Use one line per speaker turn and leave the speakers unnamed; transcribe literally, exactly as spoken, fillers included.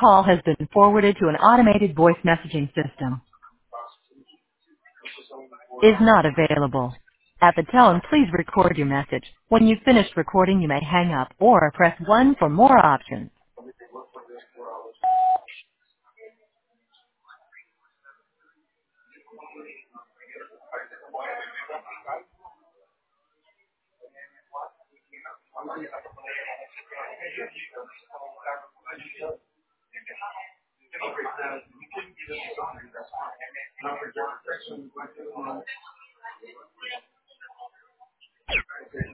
call has been forwarded to an automated voice messaging system. Is not available. At the tone, please record your message. When you've finished recording, you may hang up or press one for more options.